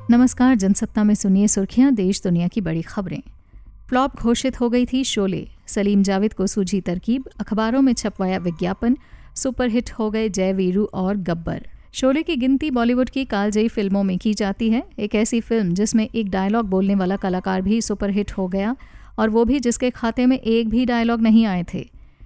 नमस्कार, जनसत्ता में सुनिए सुर्खियां, देश दुनिया की बड़ी खबरें। फ्लॉप घोषित हो गई थी शोले। सलीम जावेद को सूझी तरकीब, अखबारों में छपवाया विज्ञापन, सुपरहिट हो गए जय वीरू और गब्बर। शोले की गिनती बॉलीवुड की कालजयी फिल्मों में की जाती है। एक ऐसी फिल्म जिसमें एक डायलॉग बोलने वाला कलाकार भी सुपरहिट हो गया, और वो भी जिसके खाते में एक भी डायलॉग नहीं आए थे।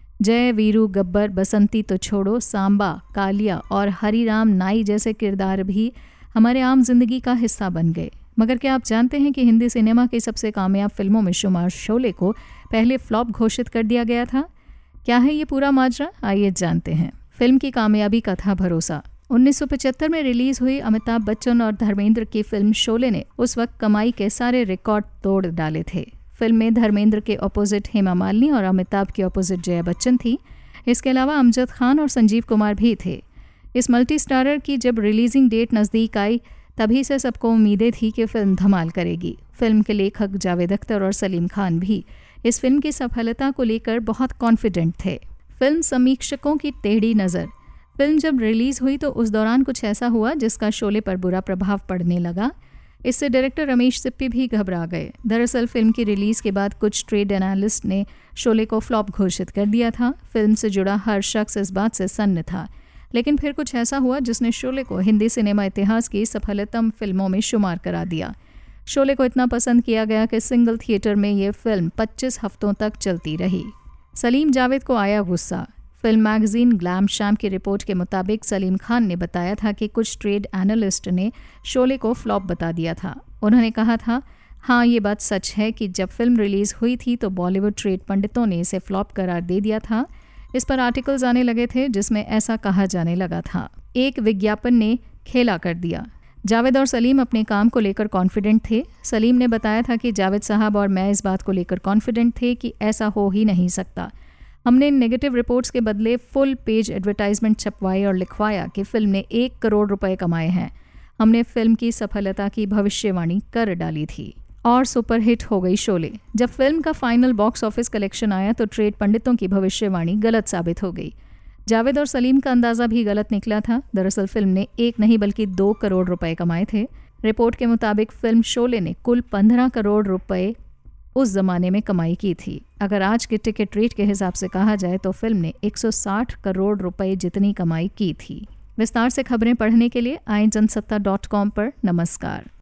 जय वीरू, गब्बर, बसंती तो छोड़ो, सांबा, कालिया और हरिराम नाई जैसे किरदार भी हमारे आम जिंदगी का हिस्सा बन गए। मगर क्या आप जानते हैं कि हिंदी सिनेमा की सबसे कामयाब फिल्मों में शुमार शोले को पहले फ्लॉप घोषित कर दिया गया था? क्या है ये पूरा माजरा, आइए जानते हैं। फिल्म की कामयाबी का था भरोसा। 1975 में रिलीज हुई अमिताभ बच्चन और धर्मेंद्र की फिल्म शोले ने उस वक्त कमाई के सारे रिकॉर्ड तोड़ डाले थे। फिल्म में धर्मेंद्र के ऑपोजिट हेमा मालिनी और अमिताभ के ऑपोजिट जया बच्चन थी। इसके अलावा अमजद खान और संजीव कुमार भी थे। इस मल्टी स्टारर की जब रिलीजिंग डेट नज़दीक आई, तभी से सबको उम्मीदें थी कि फिल्म धमाल करेगी। फिल्म के लेखक जावेद अख्तर और सलीम खान भी इस फिल्म की सफलता को लेकर बहुत कॉन्फिडेंट थे। फिल्म समीक्षकों की टेढ़ी नज़र। फिल्म जब रिलीज़ हुई तो उस दौरान कुछ ऐसा हुआ जिसका शोले पर बुरा प्रभाव पड़ने लगा। इससे डायरेक्टर रमेश सिप्पी भी घबरा गए। दरअसल फिल्म की रिलीज़ के बाद कुछ ट्रेड एनालिस्ट ने शोले को फ्लॉप घोषित कर दिया था। फिल्म से जुड़ा हर शख्स इस बात से सन्न था, लेकिन फिर कुछ ऐसा हुआ जिसने शोले को हिंदी सिनेमा इतिहास की सफलतम फिल्मों में शुमार करा दिया। शोले को इतना पसंद किया गया कि सिंगल थिएटर में ये फिल्म 25 हफ्तों तक चलती रही। सलीम जावेद को आया गुस्सा। फिल्म मैगजीन ग्लैम शैम की रिपोर्ट के मुताबिक सलीम खान ने बताया था कि कुछ ट्रेड एनालिस्ट ने शोले को फ्लॉप बता दिया था। उन्होंने कहा था, हाँ ये बात सच है कि जब फिल्म रिलीज़ हुई थी तो बॉलीवुड ट्रेड पंडितों ने इसे फ्लॉप करार दे दिया था। इस पर आर्टिकल्स आने लगे थे जिसमें ऐसा कहा जाने लगा था। एक विज्ञापन ने खेला कर दिया। जावेद और सलीम अपने काम को लेकर कॉन्फिडेंट थे। सलीम ने बताया था कि जावेद साहब और मैं इस बात को लेकर कॉन्फिडेंट थे कि ऐसा हो ही नहीं सकता। हमने नेगेटिव रिपोर्ट्स के बदले फुल पेज एडवर्टाइजमेंट छपवाई और लिखवाया कि फिल्म ने 1 करोड़ रुपए कमाए हैं। हमने फिल्म की सफलता की भविष्यवाणी कर डाली थी और सुपरहिट हो गई शोले। जब फिल्म का फाइनल बॉक्स ऑफिस कलेक्शन आया तो ट्रेड पंडितों की भविष्यवाणी गलत साबित हो गई। जावेद और सलीम का अंदाज़ा भी गलत निकला था। दरअसल फिल्म ने 1 नहीं बल्कि 2 करोड़ रुपए कमाए थे। रिपोर्ट के मुताबिक फिल्म शोले ने कुल 15 करोड़ रुपए उस जमाने में कमाई की थी। अगर आज के टिकट रेट के हिसाब से कहा जाए तो फिल्म ने 160 करोड़ रुपए जितनी कमाई की थी। विस्तार से खबरें पढ़ने के लिए आए जनसत्ता.com पर। नमस्कार।